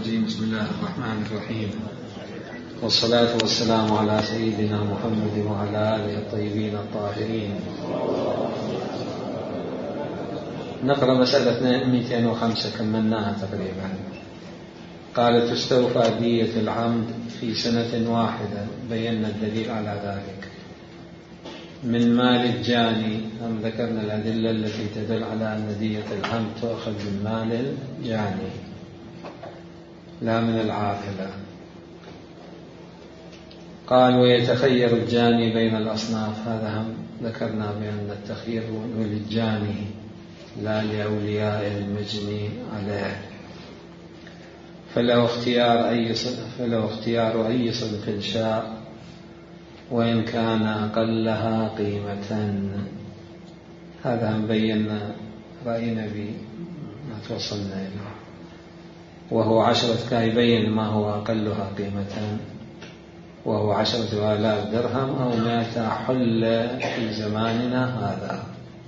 الرجيم. بسم الله الرحمن الرحيم، والصلاة والسلام على سيدنا محمد وعلى آله الطيبين الطاهرين. نقرأ مسألة 205 كملناها تقريبا. قال: تستوفى دية العمد في سنة واحدة. بينا الدليل على ذلك. من مال الجاني، هم ذكرنا الأدلة التي تدل على أن دية العمد تؤخذ من مال الجاني لا من العاقلة. قال: ويتخير الجاني بين الأصناف. هذا هم ذكرنا بأن التخيير للجاني لا لأولياء المجني عليه. فلو اختيار أي صنف شاء وإن كان أقلها قيمة. هذا هم بينا رأينا ما توصلنا إليه، وهو 10 يبين ما هو أقلها قيمة، وهو 10,000 درهم أو 100 حل في زماننا هذا.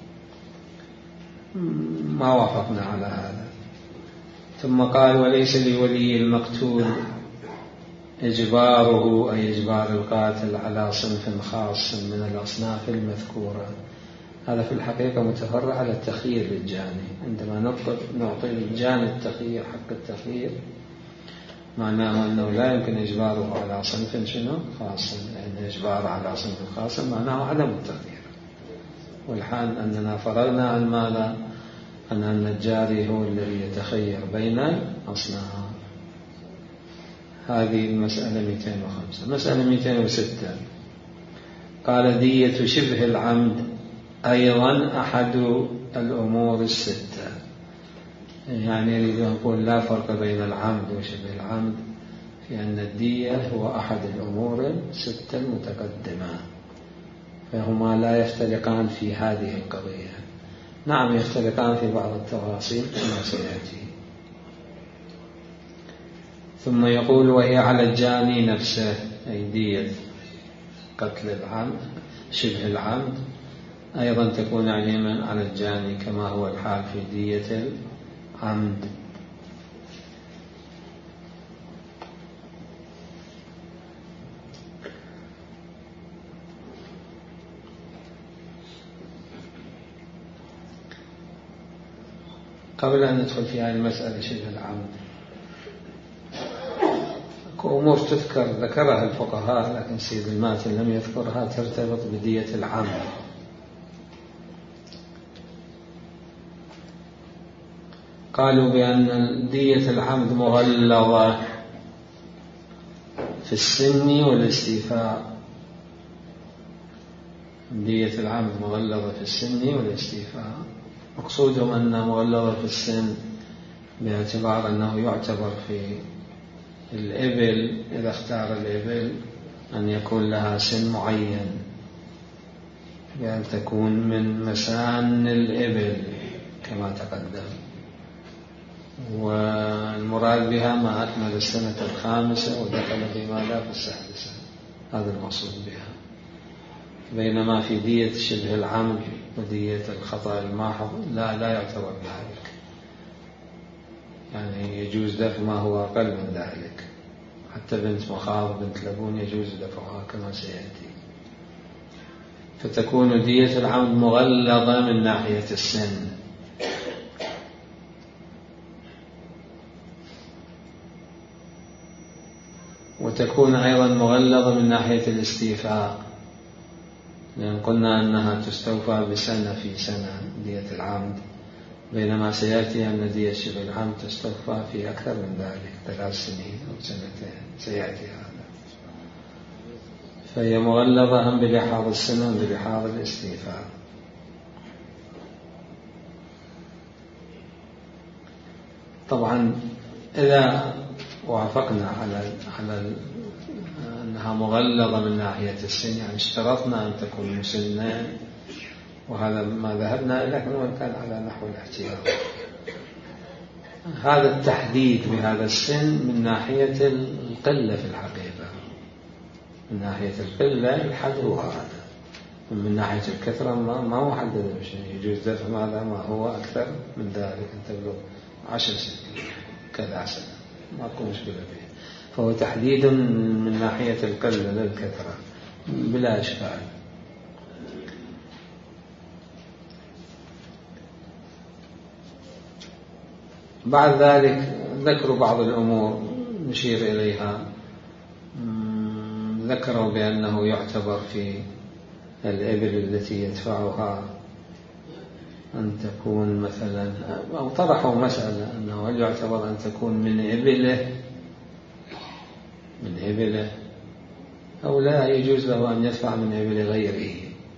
ما وافقنا على هذا. ثم قال: وليس لولي المقتول إجباره، أي إجبار القاتل على صنف خاص من الأصناف المذكورة. هذا في الحقيقة متفرع على التخيير للجاني. عندما نعطي للجاني التخيير حق التخيير، معناه أنه لا يمكن إجباره على صنف خاص، لأن إجباره على صنف خاص معناه عدم التخيير. والحال أننا فرضنا عن ماذا؟ أن الجاري هو الذي يتخير بين الأصناف. هذه المسألة 205. مسألة 206 قال: دية شبه العمد أيضا أحد الأمور الستة. يعني يريد أن يقول لا فرق بين العمد وشبه العمد، في أن الدية هو أحد الأمور الستة المتقدمة، فهما لا يفترقان في هذه القضية. نعم يفترقان في بعض التفاصيل كما سيأتي. ثم يقول: وهي على الجاني نفسه، أي دية قتل العمد شبه العمد أيضا تكون عليما على الجاني كما هو الحال في دية العمد. قبل أن ندخل في هذه المسألة شبه العمد، أمور ذكرها الفقهاء لكن سيد الماتن لم يذكرها، ترتبط بدية العمد. قالوا بأن دية العمد مغلظة في السن والاستيفاء. دية العمد مغلظة في السن والاستيفاء. مقصودهم أنها مغلظة في السن باعتبار أنه يعتبر في الإبل، إذا اختار الإبل أن يكون لها سن معين، بأن تكون من مسان الإبل كما تقدم، والمراد بها ما أكمل السنة 5 ودخل في ماذا في 6. هذا المقصود بها. بينما في دية شبه العمد ودية الخطأ الماحظ لا يعتبر ذلك، يعني يجوز دفع ما هو أقل من ذلك. حتى بنت مخاض بنت لبون يجوز دفعها كما سيأتي. فتكون دية العمد مغلظة من ناحية السن، وتكون أيضا مغلظة من ناحية الاستيفاء، لأن قلنا أنها تستوفى بسنة في سنة دية العمد، بينما سيأتي أن دية شبه العمد تستوفى في أكثر من ذلك، 3 سنين أو 2 سيأتي هذا. فهي مغلظة هم بلحاظ السنة وبلحاظ الاستيفاء. طبعا إذا وافقنا على أنها مغلظة من ناحية السن، يعني اشترطنا أن تكون مسنة، وهذا ما ذهبنا إليه وإن كان على نحو الاحتياط. هذا التحديد بهذا السن من ناحية القلة في الحقيقة، من ناحية القلة الحد هو هذا، من ناحية الكثرة ما هو محدد بشيء. يجوز دفع ماذا ما هو أكثر من ذلك، أن تبلغ 10 سنين كذا سنة. ماكو مشكلة فيه، فهو تحديد من ناحية القلة للكثرة بلا إشكال. بعد ذلك ذكروا بعض الأمور نشير إليها. ذكروا بأنه يعتبر في الإبل التي يدفعها أن تكون مثلا، أو طرحوا مسألة أنه هل يعتبر أن تكون من إبله أو لا يجوز له أن يدفع من إبل غيره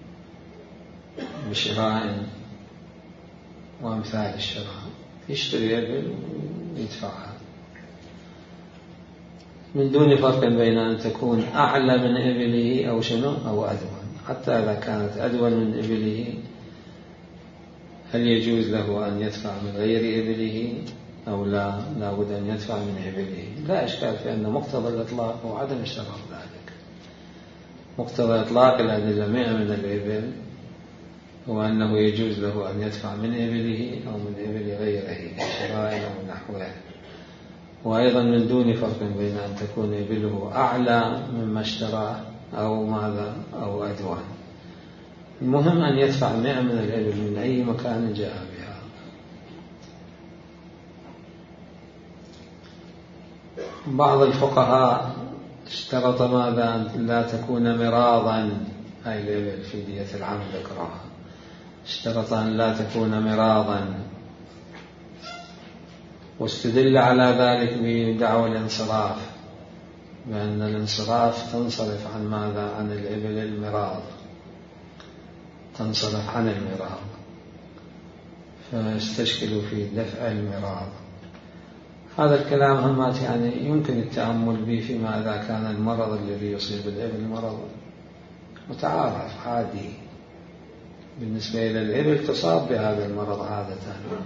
بشراء وأمثال الشراء، يشتري إبل ويدفعها من دون فرق بين أن تكون أعلى من إبله أو شنو أو أدون. حتى إذا كانت أدون من إبله هل يجوز له أن يدفع من غير إبله أو لا بد أن يدفع من إبله؟ لا إشكال في أن مقتضى الإطلاق هو عدم اشتراط ذلك. مقتضى إطلاق الأدلة من الإبل هو أنه يجوز له أن يدفع من إبله أو من إبل غيره شراء أو نحوه، وأيضا من دون فرق بين أن تكون إبله أعلى مما اشتراه أو ماذا أو أدوان. المهم أن يدفع 100 من الإبل من أي مكان جاء بها. بعض الفقهاء اشترط ماذا؟ لا تكون مراضا، هاي الإبل في دية العمد ذكرها، اشترط أن لا تكون مراضا، واستدل على ذلك بدعوى الانصراف، بأن الانصراف تنصرف عن ماذا؟ عن الإبل المراض، تنصرف عن المراض، فاستشكلوا في دفع المراض. هذا الكلام همات يعني يمكن التأمل به فيما إذا كان المرض الذي يصيب الإبل مرض متعارف عادي. بالنسبة إلى الإبل تصاب بهذا المرض عادة،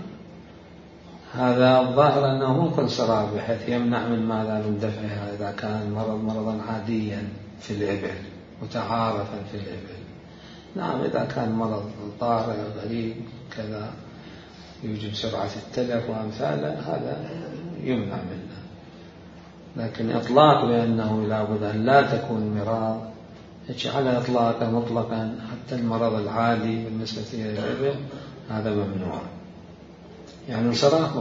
هذا الظاهر أنه ممكن صراف بحيث يمنع من ماذا؟ من دفعها إذا كان المرض مرضا عاديا في الإبل متعارفا في الإبل. نعم إذا كان مرض طارئ غريب كذا يوجب سرعة التلف وأمثاله هذا يمنع منه، لكن إطلاق بأنه لا بد أن لا تكون مراض على إطلاقه مطلقا حتى المرض العادي بالنسبة إلى الإبل هذا ممنوع. يعني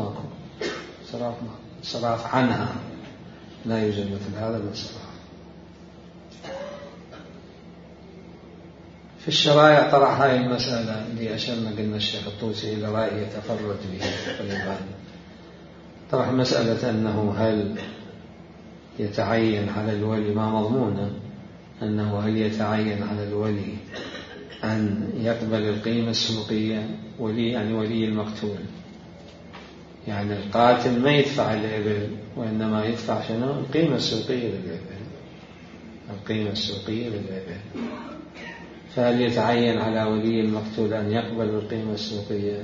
صراف عنها لا يوجد مثل هذا من صراف. في الشرائع طرح هذه المسألة اللي أشرنا قلنا الشيخ الطوسي إلى رأي يتفرد به تقريبا، طرح مسألة أنه هل يتعين على الولي، ما مضمونه أنه هل يتعين على الولي أن يقبل القيمة السوقية، ولي يعني ولي المقتول، يعني القاتل ما يدفع الإبل وإنما يدفع شنو؟ القيمة السوقية للإبل، القيمة السوقية للإبل. فهل يتعين على ولي المقتول أن يقبل القيمة السوقية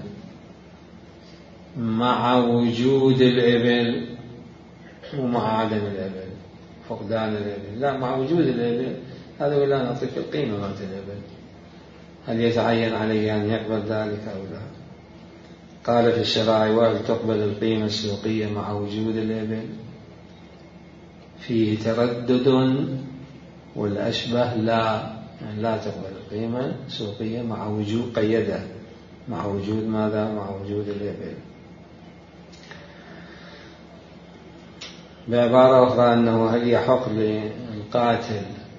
مع وجود الإبل ومع عدم الإبل، فقدان الإبل؟ لا، مع وجود الإبل هذا ولا نعطيك القيمة مالت الإبل. هل يتعين عليه أن يقبل ذلك أو لا؟ قال في الشرائع وهل تقبل القيمة السوقية مع وجود الإبل؟ فيه تردد، والأشبه لا، يعني لا تقبل القيمة السوقية مع وجود، قيده مع وجود ماذا؟ مع وجود الإبل. بعبارة أخرى أنه هل يحق للقاتل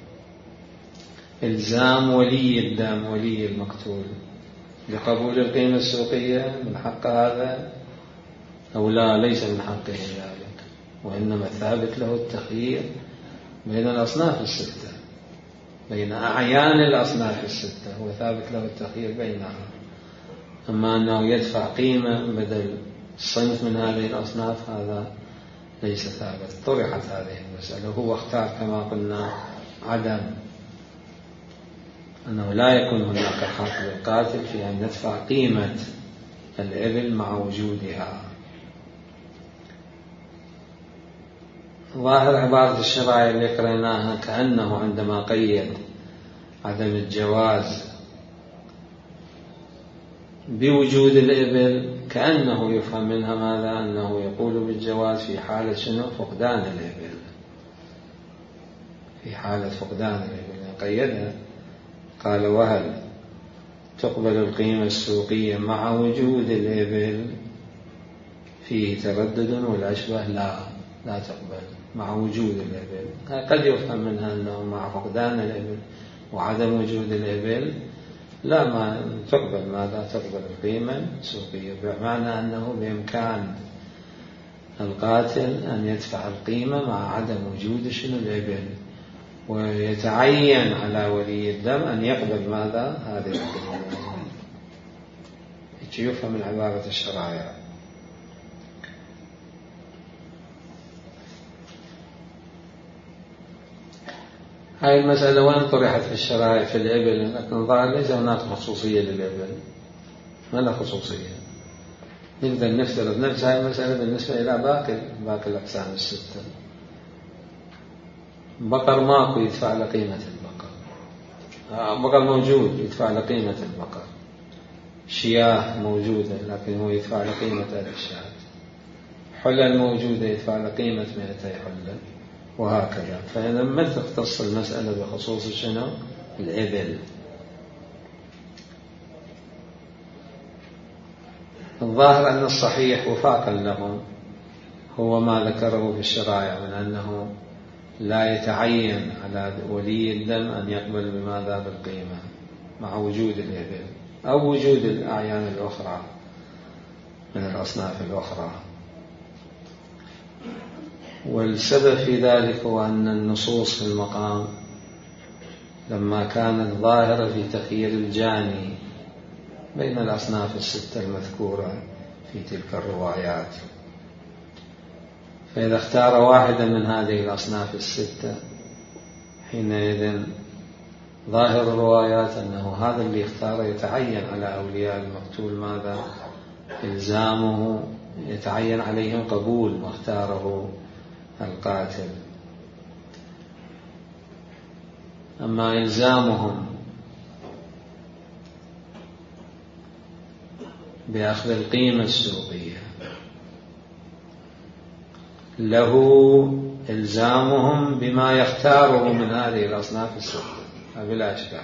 إلزام ولي الدم، ولي المقتول، بقبول القيمة السوقية؟ من حق هذا أو لا؟ ليس من حقه ذلك، وإنما ثابت له التخيير بين الأصناف الستة، بين أعيان الأصناف الستة، هو ثابت له التخيير بينها. أما أنه يدفع قيمة بدل صنف من هذه الأصناف هذا ليس ثابت. طرحت هذه المسألة، هو اختار كما قلنا عدم، أنه لا يكون هناك حق للقاتل في أن يدفع قيمة الإبل مع وجودها. ظاهر عبارة الشرائع اللي قرأناها كأنه عندما قيد عدم الجواز بوجود الإبل كأنه يفهم منها ماذا؟ أنه يقول بالجواز في حالة شنو؟ فقدان الإبل. في حالة فقدان الإبل قيدها، قال وهل تقبل القيمة السوقية مع وجود الإبل؟ فيه تردد والأشبه لا تقبل مع وجود الإبل. قد يفهم منها أنه مع فقدان الإبل وعدم وجود الإبل لا ما تقبل ماذا؟ تقبل القيمة السوقية، بمعنى أنه بإمكان القاتل أن يدفع القيمة مع عدم وجود شنو؟ الإبل، ويتعين على ولي الدم أن يقبل ماذا؟ هذه القيمة. يفهم من عبارة الشرائع. هاي المسألة وين طرحت في الشرائع؟ في الإبل، لكن ظاهر ليس هناك خصوصية للإبل، ما له خصوصية. نقدر نفترض نفس هاي المسألة بالنسبة إلى باقي الأقسام الستة. بقر ماكو يدفع لقيمة البقر، بقر موجود يدفع لقيمة البقر، شياه موجودة لكن هو يدفع لقيمة 1000 شاة، حلل موجودة يدفع لقيمة 200 حلل، وهكذا. فإذا ما تختص المسألة بخصوص شنو؟ الإبل. الظاهر أن الصحيح وفاقا لهم هو ما ذكره في الشرائع من أنه لا يتعين على ولي الدم أن يقبل بماذا؟ بالقيمة مع وجود الإبل أو وجود الأعيان الأخرى من الأصناف الأخرى. والسبب في ذلك هو أن النصوص في المقام لما كانت ظاهرة في تخيير الجاني بين الأصناف الستة المذكورة في تلك الروايات، فإذا اختار واحدا من هذه الأصناف الستة حينئذ ظاهر الروايات أنه هذا اللي اختار يتعين على أولياء المقتول ماذا؟ إلزامه، يتعين عليهم قبول ما اختاره القاتل. أما إلزامهم بأخذ القيمة السوقية له إلزامهم بما يختاره من هذه الأصناف الستة بلا إشكال.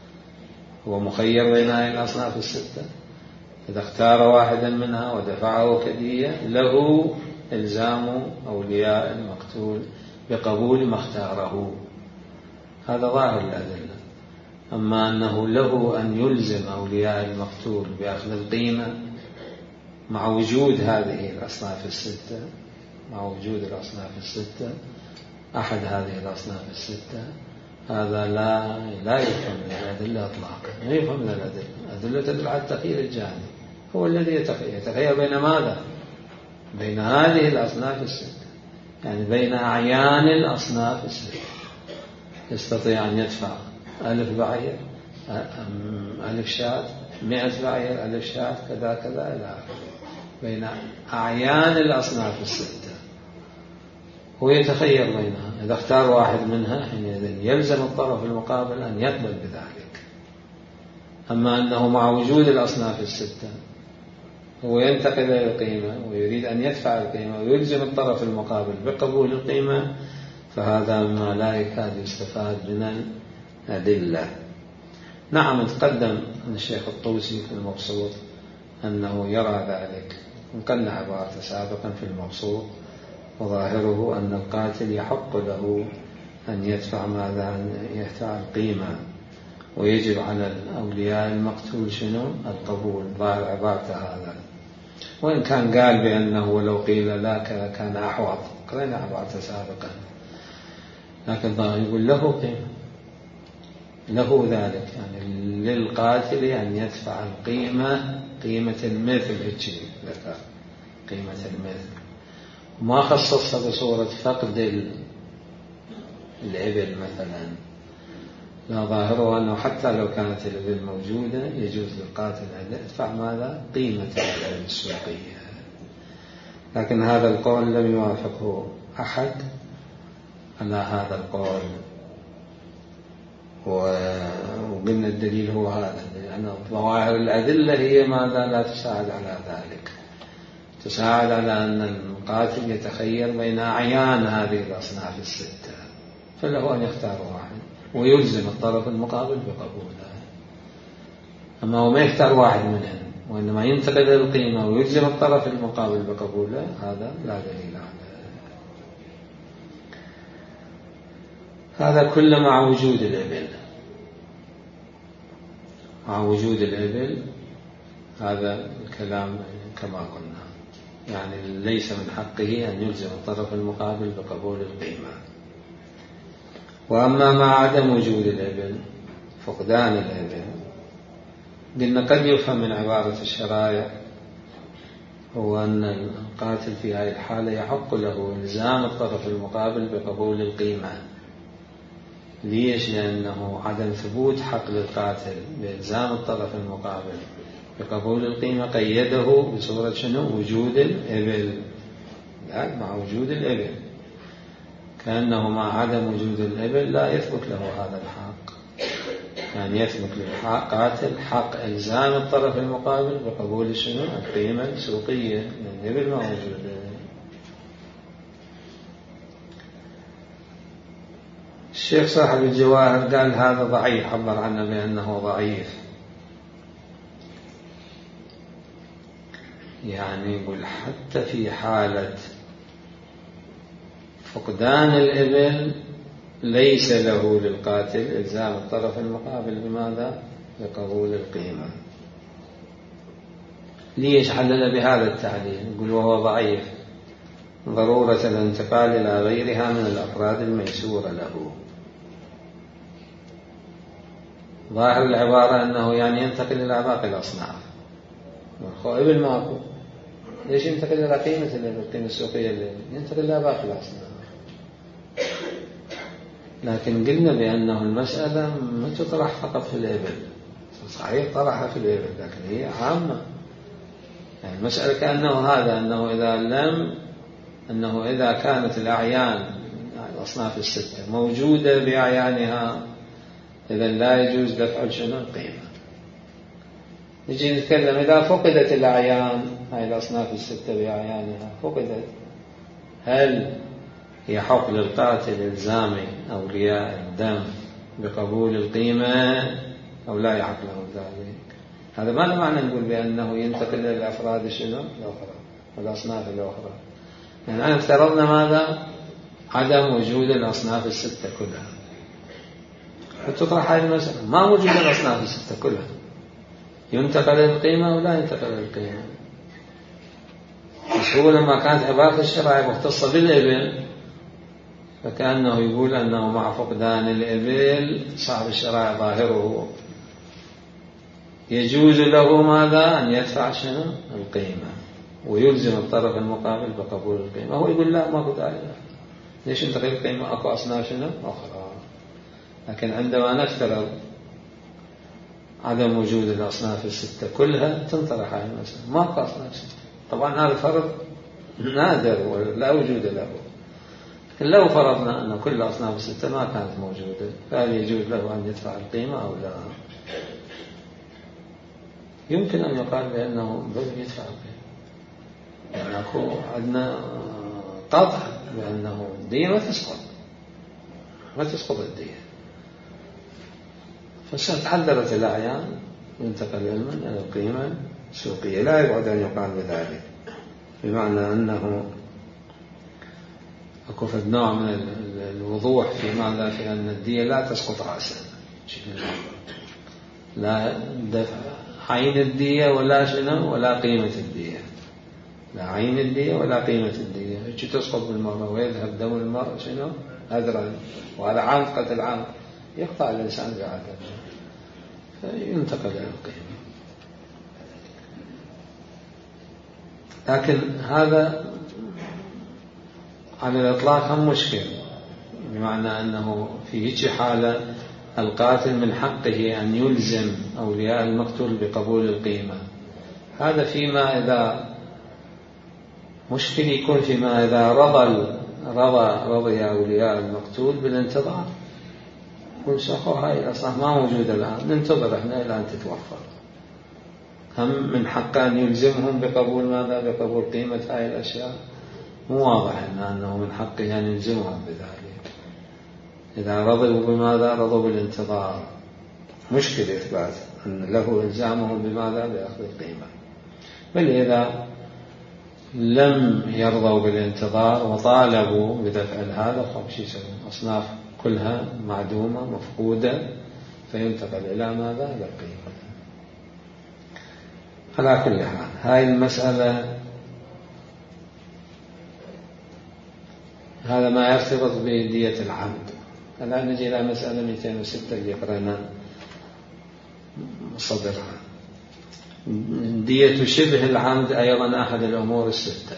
هو مخير بين هذه الأصناف الستة، إذا اختار واحدا منها ودفعه كدية له إلزام أولياء المقتول بقبول ما اختاره. هذا ظاهر الأدلة. أما أنه له أن يلزم أولياء المقتول بأخذ القيمة مع وجود هذه الأصناف الستة، مع وجود الأصناف الستة أحد هذه الأصناف الستة، هذا لا يفهم من الأدلة إطلاقا، لا يفهم من الأدلة. الأدلة تدل على التخيير الجاني، هو الذي يتخير بين ماذا؟ بين هذه الأصناف الستة، يعني بين أعيان الأصناف الستة. يستطيع أن يدفع 1000 بعير، 1000 شاة، 100 بعير، 1000 شاة، كذا كذا إلى آخره، بين أعيان الأصناف الستة. هو يتخير بينها، إذا اختار واحد منها حينئذ يلزم الطرف المقابل أن يقبل بذلك. أما أنه مع وجود الأصناف الستة هو ينتقل إلى القيمة ويريد أن يدفع القيمة ويلزم الطرف المقابل بقبول القيمة، فهذا ما لا يكاد يستفاد من الأدلة. نعم، تقدم أن الشيخ الطوسي في المبسوط أنه يرى ذلك، وقلنا عبارة سابقا في المبسوط، وظاهره أن القاتل يحق له أن يدفع ماذا؟ أن يدفع القيمة، ويجب على الأولياء المقتول شنو؟ القبول. ظاهر عبارته هذا، وإن كان قال بأنه ولو قيل لا كان أحوط، قرأنا عبارته سابقا، لكن ظاهر يقول له قيمة، له ذلك، يعني للقاتل أن يدفع القيمة، قيمة المثل، ذكر قيمة المثل، ما خصصها بصورة فقد الإبل مثلا. لا، ظاهره أنه حتى لو كانت الإبل موجودة يجوز للقاتل أن يدفع ماذا؟ قيمة الإبل السوقية. لكن هذا القول لم يوافقه أحد على هذا القول، وقلنا الدليل هو هذا، لأن ظواهر الأدلة هي ماذا لا تساعد على ذلك، تساعد على أن القاتل يتخير بين أعيان هذه الأصناف الستة، فله أن يختار واحد ويلزم الطرف المقابل بقبوله. أما هو ما يختار واحد منهم وإنما ينتقل إلى القيمة ويلزم الطرف المقابل بقبوله، هذا لا دليل عليه. هذا كله مع وجود الإبل، مع وجود الإبل. هذا الكلام كما قلنا يعني ليس من حقه أن يلزم الطرف المقابل بقبول القيمة. وأما مع عدم وجود الإبل، فقدان الإبل، قلنا قد يفهم من عبارة الشرائع هو أن القاتل في هذه الحالة يحق له إلزام الطرف المقابل بقبول القيمة. ليش؟ لأنه عدم ثبوت حق للقاتل بإلزام الطرف المقابل بقبول القيمة قيده بصورة شنو؟ وجود الإبل. مع وجود الإبل، كأنه مع عدم وجود الإبل لا يثبت له هذا الحق. يعني يثبت للقاتل حق إلزام الطرف المقابل بقبول شنو؟ القيمة السوقية، لأن الإبل ما موجودة. الشيخ صاحب الجواهر قال هذا ضعيف، عبر عنه بأنه ضعيف. يعني يقول حتى في حالة فقدان الإبل ليس له للقاتل إلزام الطرف المقابل بماذا؟ بقبول القيمة. ليش حلل بهذا التعليل؟ يقول وهو ضعيف، ضرورة الانتقال إلى غيرها من الأفراد الميسورة له. ظاهر العبارة أنه يعني ينتقل إلى باقي الأصناف. إبل ماكو، ليش ينتقل إلى قيمة الإبل؟ القيمة السوقية اللي ينتقل إلى باقي الأصناف. لكن قلنا بأنه المسألة ما تطرح فقط في الإبل، صحيح طرحها في الإبل لكن هي عامة. يعني المسألة كأنه هذا أنه إذا كانت الأعيان الأصناف الستة موجودة بأعيانها إذا لا يجوز دفع شنو؟ القيمة. نجي نتكلم إذا فقدت الأعيان، هاي الأصناف الستة بأعيانها فقدت، هل يحق للقاتل إلزام أولياء الدم بقبول القيمة أو لا يحق له ذلك؟ هذا ما معنى نقول بأنه ينتقل إلى الأفراد شنو؟ الأخرى والأصناف الأخرى. يعني أنا افترضنا ماذا؟ عدم وجود الأصناف الستة كلها، فتطرح هذه المسألة ما موجود الأصناف الستة كلها، ينتقل إلى القيمة أو لا ينتقل إلى القيمة؟ مش هو لما كانت عبارة الشرائع مختصة بالإبل فكأنه يقول أنه مع فقدان الإبل صاحب الشرائع ظاهره يجوز له ماذا؟ أن يدفع شنو؟ القيمة ويلزم الطرف المقابل بقبول القيمة. هو يقول لا، ما قد عليه، ليش ينتقل القيمة؟ أكو أصناف شنو؟ أخرى. لكن عندما نفترض عدم وجود الأصناف الستة كلها تنطرح هذه المسألة، ما أكو أصناف ستة. طبعا هذا فرض نادر ولا وجود له. لو فرضنا أن كل أصناف الستة ما كانت موجودة فهل يجوز له أن يدفع القيمة أو لا؟ يمكن أن يقال بأنه بل يدفع القيمة، يعني أكو عندنا قطع بأنه الدية ما تسقط الدية، فستعذرت الأعيان ينتقل إلى القيمة السوقية. لا يبعد أن يقال بذلك، بمعنى أنه أكو نوع من الوضوح في ماذا؟ في أن الدية لا تسقط رأسا، لا دفع عين الدية ولا شنو ولا قيمة الدية، لا عين الدية ولا قيمة الدية، هيك تسقط بالمرة ويذهب دم المرء شنو؟ هدرا، وعلى عنقة العنق يقطع الإنسان بعدم فينتقل إلى القيمة. لكن هذا على الإطلاق هم مشكل، بمعنى أنه في هيك حالة القاتل من حقه أن يلزم أولياء المقتول بقبول القيمة. هذا فيما إذا مشكل يكون فيما إذا رضي أولياء المقتول بالانتظار، كل شخص هاي الأصناف ما موجودة الآن، ننتظر إحنا إلى أن تتوفر. هم من حق أن يلزمهم بقبول ماذا؟ بقبول قيمة هذه الأشياء؟ مو واضح أنه من حقه أن يلزمهم بذلك. إذا رضوا بماذا؟ رضوا بالانتظار. مشكل إثبات أن له إلزامهم بماذا؟ بأخذ القيمة. بل إذا لم يرضوا بالانتظار وطالبوا بدفع هذا فمش يسوون، أصناف كلها معدومة مفقودة، فينتقل إلى ماذا؟ إلى القيمة. على كل حال هاي المسألة، هذا ما يرتبط بدية العمد. الآن نجي إلى مسألة 206 اللي قرأنا صدرها. دية شبه العمد أيضا أحد الأمور الستة.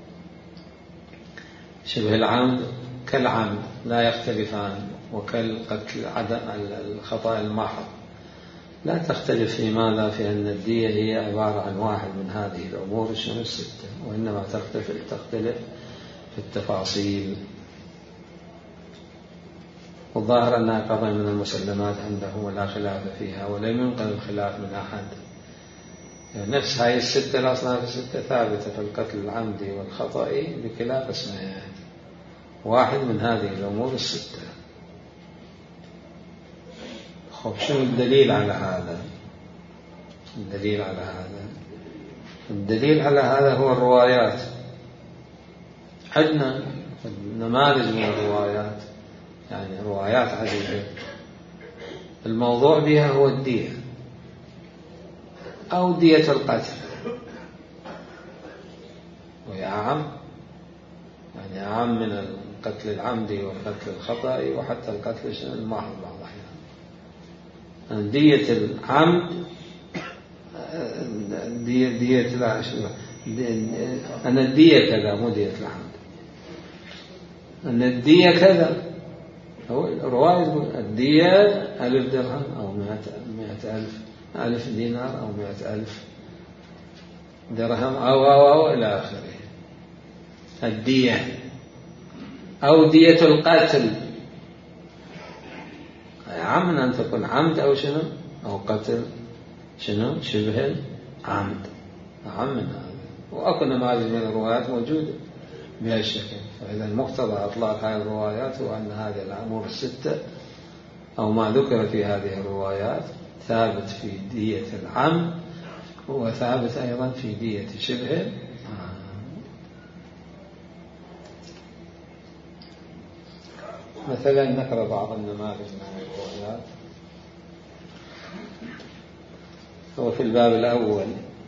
شبه العمد كالعمد لا يختلفان، وكالقتل عدم الخطأ المحض لا تختلف في ماذا؟ في أن الدية هي عبارة عن واحد من هذه الأمور الستة، وإنما تختلف في التفاصيل. والظاهر أنها قضية من المسلمات عندهم ولا خلاف فيها، ولم ينقل الخلاف من أحد. يعني نفس هاي الستة الأصناف الستة ثابتة في القتل العمدي والخطأ بكلا قسمين، واحد من هذه الأمور الستة. خب شو الدليل على هذا؟ الدليل على هذا هو الروايات. عندنا نماذج من الروايات، يعني روايات عديدة الموضوع بها هو الدية أو دية القتل، وهي أعم، يعني أعم من القتل العمدي والقتل الخطأ وحتى القتل المحض بعض الأحيان. دية العمد دية لا أن الدية كذا، مو دية العمد، أن الدية كذا. هو الرواية الدية 1000 درهم أو 100,000 دينار أو 100,000 درهم أو إلى آخره. الدية أو دية القتل عم من أن تكون عمد أو شنو أو قتل شنو شبه عمد، عم من هذا. وأكو نماذج من الروايات موجودة بهالشكل. فإذا المقتضى إطلاق هذه الروايات هو أن هذه الأمور الستة أو ما ذكر في هذه الروايات ثابت في دية العمد، وثابت أيضا في دية شبه. مثلا نقرأ بعض النماذج من الروايات. هو في الباب الأول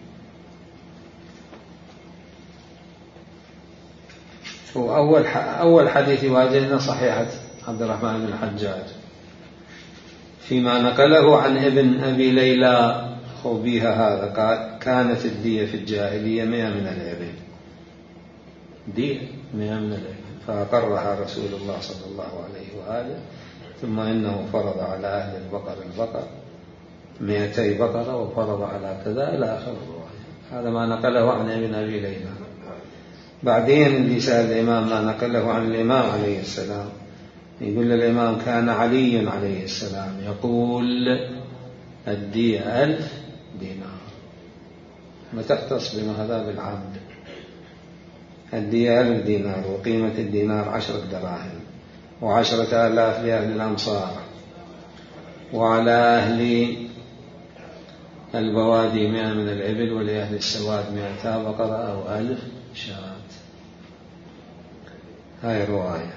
هو أول حديث يواجهنا صحيحة عبد الرحمن بن الحجاج فيما نقله عن ابن أبي ليلى خوبيها. هذا قال كانت الدية في الجاهلية 100 من الإبل، دية 100 من الإبل، فأقرها رسول الله صلى الله عليه وآله، ثم إنه فرض على أهل البقر 200 بقرة، وفرض على كذا إلى آخر الرواية. هذا ما نقله عن ابن أبي ليلى. بعدين اللي سأل الإمام ما نقله عن الإمام عليه السلام، يقول الإمام كان علي عليه السلام يقول الدية 1000 دينار، ما تختص بهذا بالعمد. الدية 1000 دينار، وقيمة الدينار 10 دراهم، و10,000 لأهل الأمصار، وعلى أهل البوادي 100 من الإبل، ولأهل السواد 200 بقرة أو 1000 شاة. هاي رواية.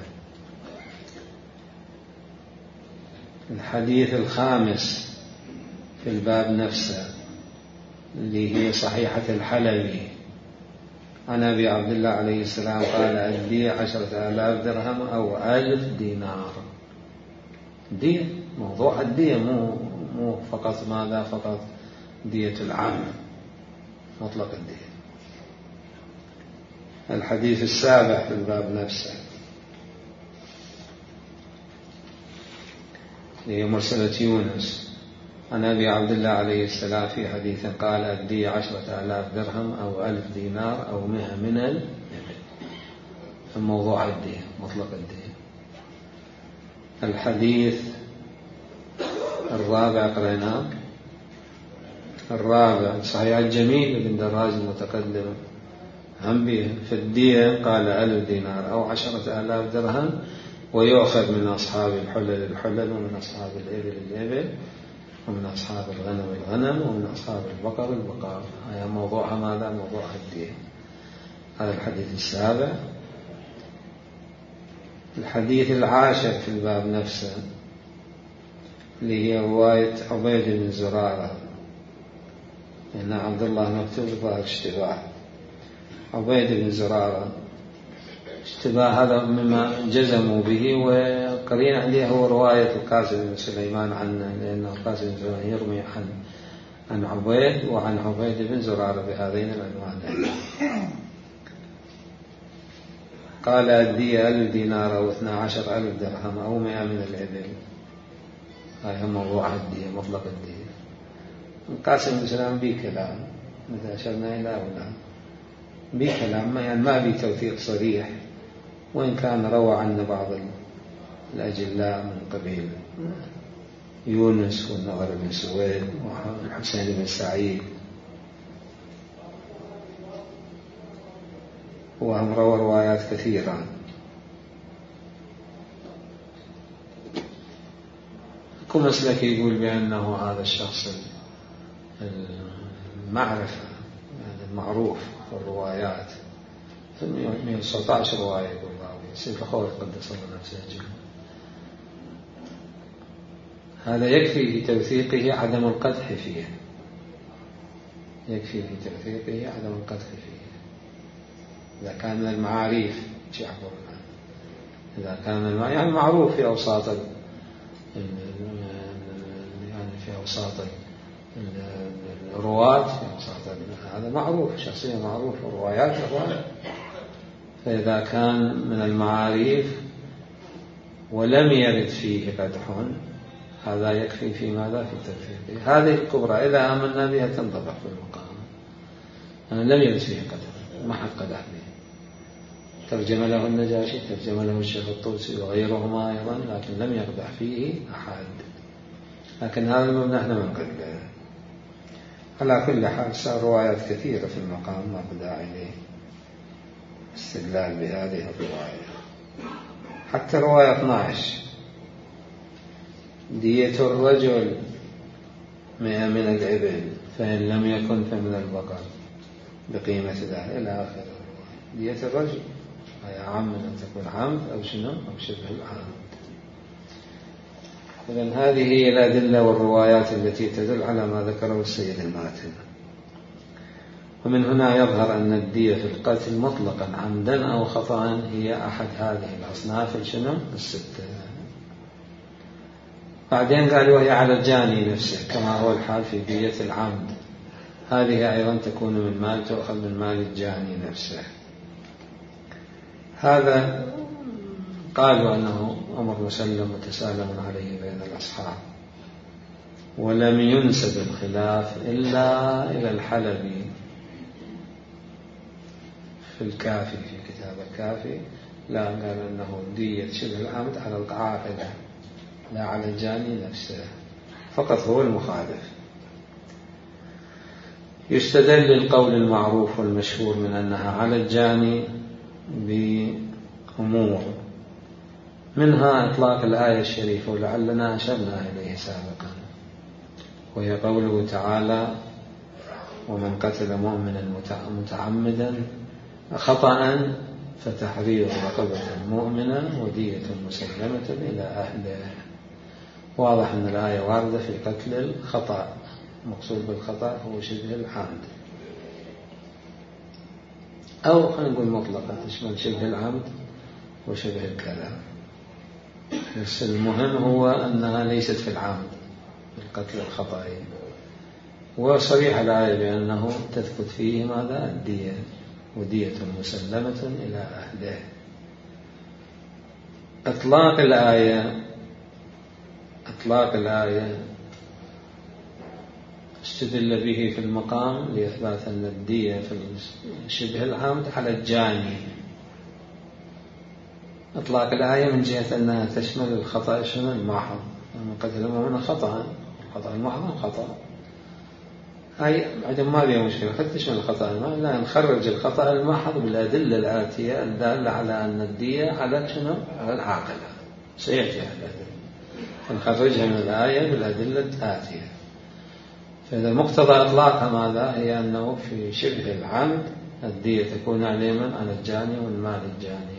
الحديث الخامس في الباب نفسه اللي هي صحيحة الحلبي عن أبي عبد الله عليه السلام قال الدية 10,000 درهم أو 1000 دينار. دية، موضوع الدية مو فقط ماذا؟ فقط دية العام، مطلق الدية. الحديث السابع في الباب نفسه هي مرسلة يونس عن أبي عبد الله عليه السلام في حديث قال الدية 10,000 درهم أو 1000 دينار أو 100 من الإبل. موضوع الدية، مطلق الدية. الحديث الرابع قرأناه الرابع صحيح الجميل ابن دراج المتقدم هم به في الدية قال 1000 دينار أو 10,000 درهم، ويؤخذ من أصحاب الحلل ومن أصحاب الإبل ومن أصحاب الغنم ومن أصحاب البقر. هذا موضوعها ماذا؟ موضوع الدية. هذا الحديث السابع. الحديث العاشر في الباب نفسه اللي هي رواية عبيد بن زرارة، إن عبد الله مكتوب ظاهر اشتباه. عبيد بن زرارة اشتباه هذا مما جزموا به، وقرين عليه هو رواية القاسم بن سليمان عنه، لأن القاسم بن سليمان يرمي عن عبيد وعن عبيد بن زرارة بهذين العنوانين. قال الدية 1000 دينار أو 12,000 درهم أو 100 من الإبل. هذا موضوع الدية، مطلق الدية. القاسم بن سليمان به كلام مثل أشرنا إلى هنا، به كلام يعني ما به توثيق صريح، وإن كان روى عنا بعض الأجلاء من قبيل يونس والنضر بن سويد والحسين بن سعيد، وهم روى روايات كثيرة. كل مسلك يقول بأنه هذا الشخص المعرفة يعني المعروف في الروايات 119 رواية يقول راوي سيف خوي قدس الله نفسه جل. هذا يكفي في توثيقه عدم القدح فيه، يكفي في توثيقه عدم القدح فيه إذا كان من المعاريف يعبرنا، إذا كان يعني معروف في أوساط يعني في أوساط الرواة، في أوساط هذا معروف، شخصية معروفة روايات الرواية. فإذا كان من المعاريف ولم يرد فيه قدح هذا يكفي في ماذا؟ في توثيقه. هذه الكبرى إذا آمنا بها تنطبق في المقام. لم يرد فيه قدح، ما حد قدح به. ترجم له النجاشي، ترجم له الشيخ الطوسي وغيرهما أيضا، لكن لم يقدح فيه أحد. لكن هذا المبنى احنا من قبله. على كل حال صار روايات كثيرة في المقام ما بدأ إليه استدلال بهذه الرواية. حتى رواية 12 دية الرجل 100 من الإبل فإن لم يكن فمن البقر بقيمة ذلك إلى آخر الرواية. دية الرجل هي عام من أن تكون عمد أو شنو أو شبه العمد. إذن هذه هي الأدلة والروايات التي تدل على ما ذكره السيد الماتن. ومن هنا يظهر أن الدية في القتل مطلقا عمدا أو خطأ هي أحد هذه الأصناف الشنو الستة. بعدين قال وهي على الجاني نفسه كما هو الحال في دية العمد، هذه أيضا تكون من مال تؤخذ من مال الجاني نفسه. هذا قالوا أنه أمر مسلم متسالم عليه بين الأصحاب، ولم ينسب الخلاف إلا إلى الحلبي في الكافي، في كتاب الكافي لا قال أنه دية شبه العمد على العاقلة لا على الجاني نفسه، فقط هو المخالف. يستدل للقول المعروف والمشهور من أنها على الجاني بأمور، منها إطلاق الآية الشريفة ولعلنا أشرنا إليه سابقا، وهي قوله تعالى ومن قتل مؤمنا متعمدا خطأ فتحرير رقبة مؤمنة ودية مسلمة إلى أهله. واضح أن الآية واردة في قتل الخطأ، مقصود بالخطأ هو شبه العمد، أو خلينا نقول مطلقة تشمل شبه العمد وشبه الكلام، بس المهم هو أنها ليست في العمد القتل الخطأ. وصريح الآية بأنه تثبت فيه ماذا؟ الدية ودية مسلمة إلى أهله. إطلاق الآية استدل به في المقام لإثبات أن الدية في شبه العمد على الجاني. إطلاق الآية من جهة أنها تشمل الخطأ شنو المحض، من قتل المؤمن خطأ، الخطأ المحض خطأ. هاي عندما ما بيها مشكلة فتش من الخطأ المحض، لا نخرج الخطأ المحض بالأدلة الآتية الدالة على أن الدية على شنو؟ على العاقلة. سيأتي الأدلة نخرجها من الآية بالأدلة الآتية. فإذا مقتضى إطلاقها ماذا؟ هي أنه في شبه العمد الدية تكون على من؟ على الجاني والمال الجاني.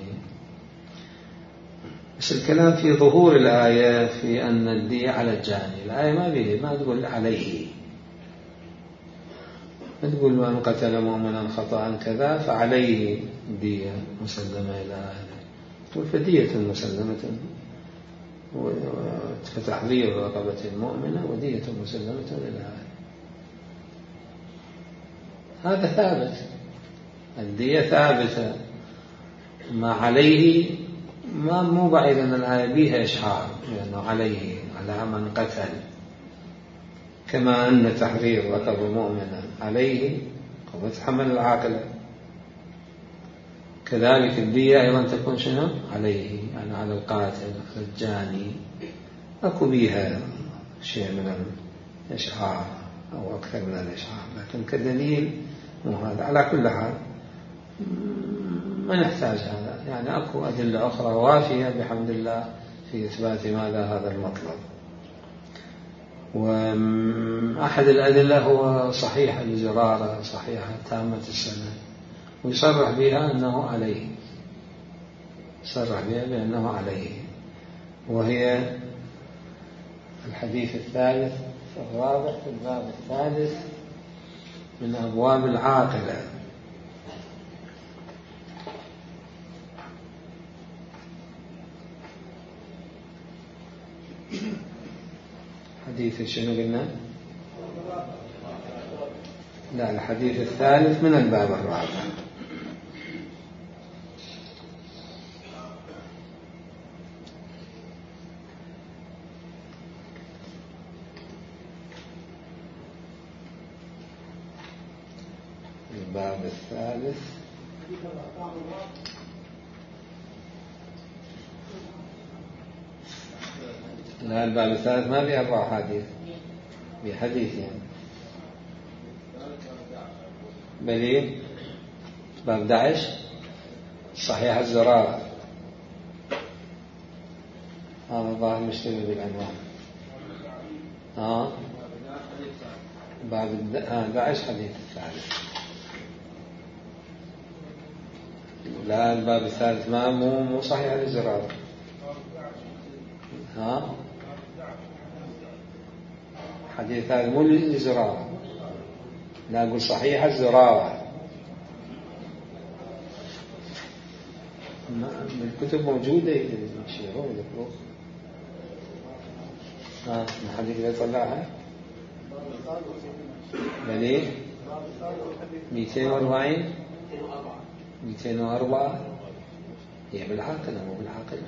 بس الكلام في ظهور الآية في أن الدية على الجاني. الآية ما تقول عليه، ما تقول من قتل مؤمنا خطأ كذا فعليه دية مسلمة إلى أهله، تقول فدية مسلمة فتحرير رقبة مؤمنة ودية مسلمة إلى أهله. هذا ثابت، الدية ثابتة. ما عليه ما مو بعيد أن الآية بها إشعار لأنه عليه على من قتل، كما أن تحرير رقبة مؤمنة عليه وتحمل العاقلة، كذلك الدية أيضا تكون شنو؟ عليه، يعني على القاتل الجاني. أكو بها شيء من الإشعار أو أكثر من الإشعار، لكن كدليل مو هذا. على كل حال ما نحتاج هذا، يعني أكو أدلة أخرى وافية بحمد الله في إثبات ماذا؟ هذا المطلب. وأحد الأدلة هو صحيح الزرارة، صحيحة تامة السنة، ويصرح بها أنه عليه، صرح بها بأنه عليه، وهي الحديث الثالث الرابع في الباب الثالث من أبواب العاقلة. حديث شنو قلنا؟ لا، الحديث الثالث من الباب الرابع. الباب الثالث لا، الباب الثالث ما فيه 4 حديث، بحديث يعني بلي باب 11 صحيح الزرارة. هذا الظاهر مشتبه بالعنوان. باب 11 حديث الثالث. لا، الباب الثالث ما مو صحيح الزرارة. حديث هذا مو للزرارة، لا أقول صحيح الزرارة. الكتب موجودة يشيرون يذكرون. الحديث اللي طلعها بلي 240 204 هي بالعاقلة مو بالعاقلة.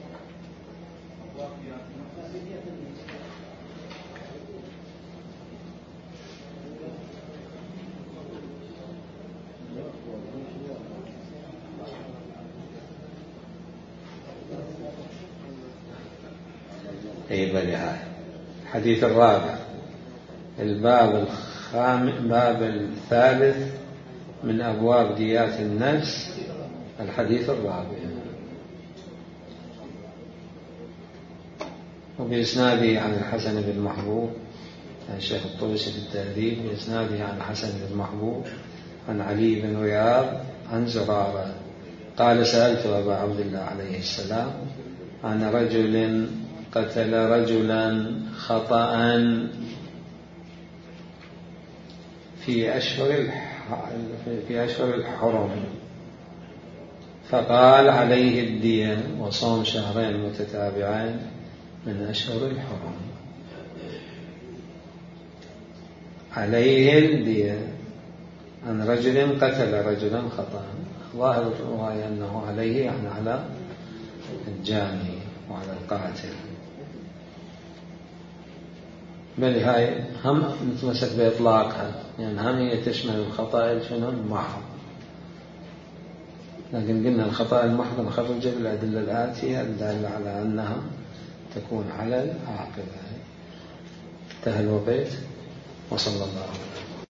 أي بلي هاي الحديث الرابع الباب الثالث من أبواب ديات النفس. الحديث الرابع وبإسناده عن الحسن بن محبوب عن الشيخ الطوسي في التهذيب، بإسناده عن الحسن بن محبوب عن علي بن رياض عن زرارة قال سألت أبا عبد الله عليه السلام عن رجل قتل رجلا خطأ في أشهر الحرم، فقال عليه الدية وصوم 2 شهرين متتابعين من أشهر الحرم. عليه الدية عن رجل قتل رجلا خطأ. ظاهر الرواية أنه عليه يعني على الجاني وعلى القاتل، بل هاي هم نتمسك بإطلاقها، يعني هم هي تشمل الخطأ شنو المحض، لكن قلنا الخطأ المحض نخرج بالأدلة الآتية الدالة على أنها تكون على العاقبة. انتهى الوقت، وصلى الله عليه وسلم.